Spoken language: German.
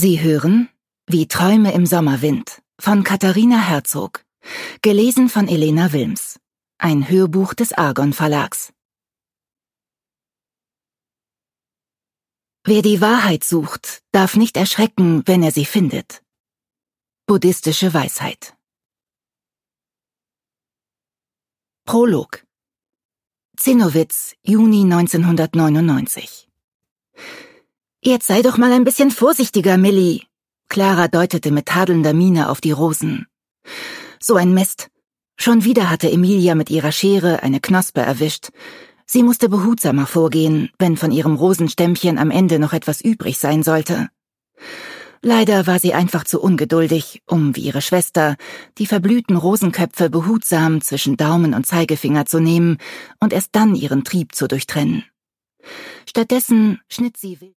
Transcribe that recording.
Sie hören Wie Träume im Sommerwind von Katharina Herzog, gelesen von Elena Wilms, ein Hörbuch des Argon Verlags. Wer die Wahrheit sucht, darf nicht erschrecken, wenn er sie findet. Buddhistische Weisheit. Prolog. Zinnowitz, Juni 1999. »Jetzt sei doch mal ein bisschen vorsichtiger, Millie«, Clara deutete mit tadelnder Miene auf die Rosen. »So ein Mist. Schon wieder hatte Emilia mit ihrer Schere eine Knospe erwischt. Sie musste behutsamer vorgehen, wenn von ihrem Rosenstämmchen am Ende noch etwas übrig sein sollte. Leider war sie einfach zu ungeduldig, um, wie ihre Schwester, die verblühten Rosenköpfe behutsam zwischen Daumen und Zeigefinger zu nehmen und erst dann ihren Trieb zu durchtrennen. Stattdessen schnitt sie wild